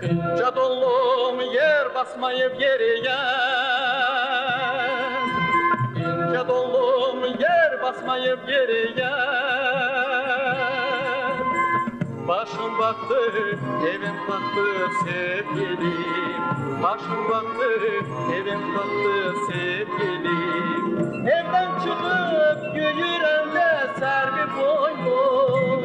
İnce dollum yer basmayıp yeriye, İnce dollum yer basmayıp yeriye. Başım baktı, evim baktı sevgilim. Başım baktı, evim baktı sevgilim. Evden çıkıp yürürende servi boynu.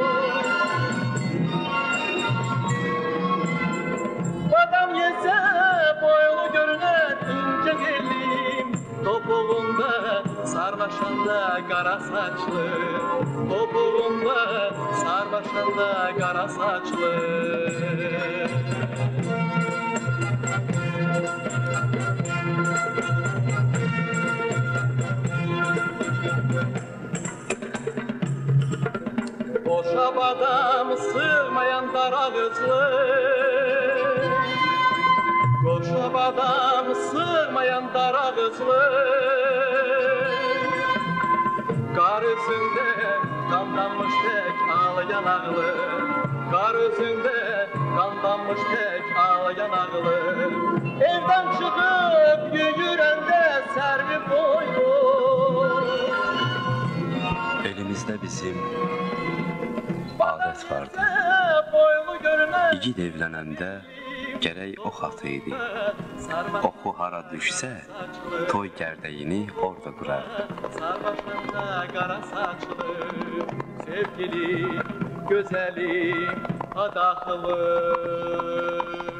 Badam yese boylu görünen ince gelim. Topuğunda sarmaşanda kara saçlı, topuğunda sarmaşanda kara saçlı. Boşa badam sığmayan dar ağızlı, boşa badam sığmayan dar ağızlı. Kar üzünde kandanmış tek ağlayan ağlı, kar üzünde kandanmış tek ağlayan ağlı. Evden çıkıp yürürende servi boynu. Elimizde bizim adet vardı. İgid evlənəndə gərək ox atıydı. Oxu hara düşsə, toy gərdəyini orada qurardı. Sarmaşanda qara saçlı, sevgili, gözəlim, adaxlı.